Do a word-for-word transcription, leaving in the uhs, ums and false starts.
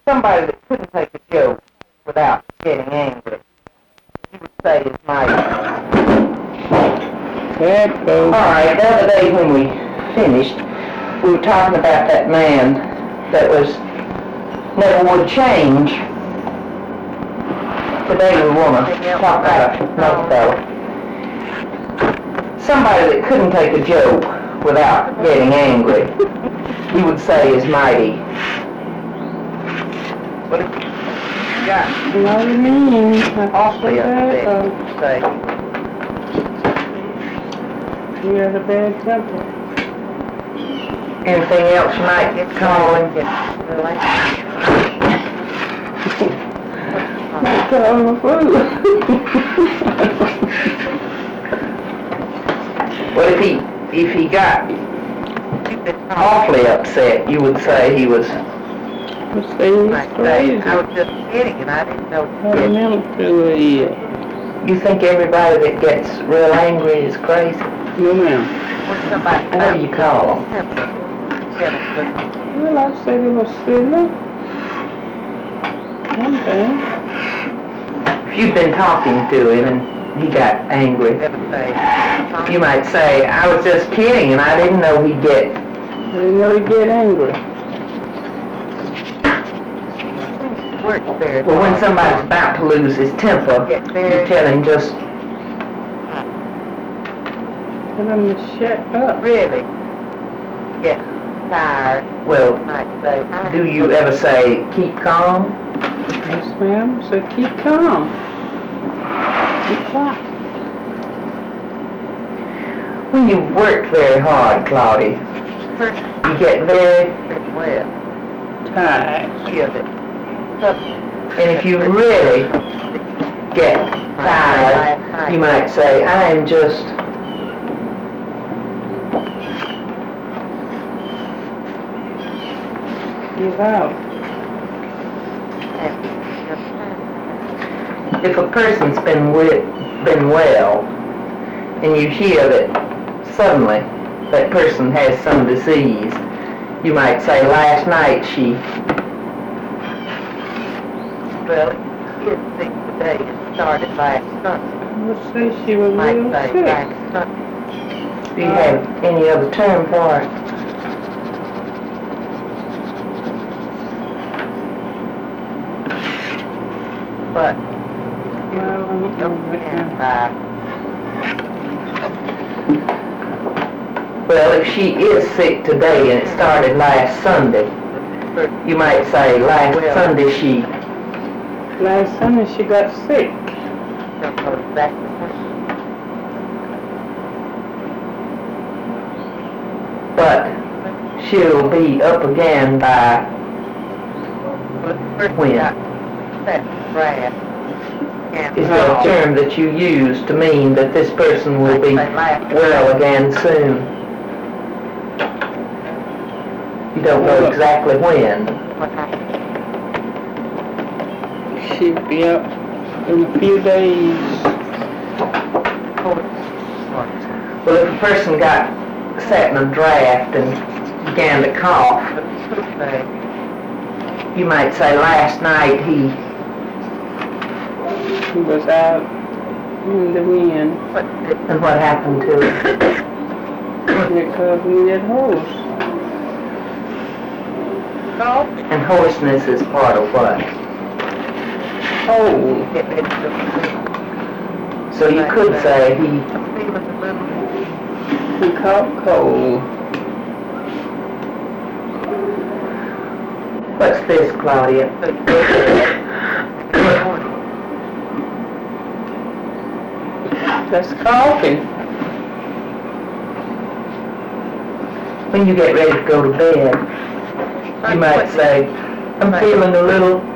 Somebody that couldn't take a joke without getting angry, you would say is mighty. Tempo. All right, the other day when we finished, we were talking about that man that was never would change. Today we want to talk about another fellow. Somebody that couldn't take a joke without getting angry, you would say is mighty. What if you got What do you mean? awfully upset, uh, you would say? You had a bad temper. Anything else you might get calling? That's all the food. What if he, if he got awfully upset, you would say he was... Let's say he's crazy. I was just kidding and I didn't know I remember through a year. You think everybody that gets real angry is crazy? No, ma'am. What do you call them? Well, I said he was silly. One thing. If you've been talking to him and he got angry, you might say, I was just kidding and I didn't know he'd get... I didn't know he'd get angry. Well, when somebody's about to lose his temper, you tell him just... Tell him to shut up. Really? Get tired. Well, do you ever say, keep calm? Yes, ma'am. So keep calm. Keep quiet. When you work very hard, Claudia, you get very tired. And if you really get tired, you might say, I am just... Give out. If a person's been wi- been well, and you hear that suddenly that person has some disease, you might say, last night she... Well, it is sick today. It started last Sunday. I would say she was Might real say sick. last Sunday. Do you have any other term for it? But Well, I'm don't not stand by. Well, if she is sick today and it started last Sunday, you might say last Sunday she... Last Sunday she got sick. But she'll be up again by when? Is that a term that you use to mean that this person will be well again soon? You don't know exactly when. She'll be up in a few days. Well, if a person got sat in a draft and began to cough, you might say last night he... He was out in the wind. And what happened to it? Because he needed hose. And hoarseness is part of what? Cold. So you could say he... He caught cold. What's this, Claudia? That's coffee. When you get ready to go to bed, you might say, I'm feeling a little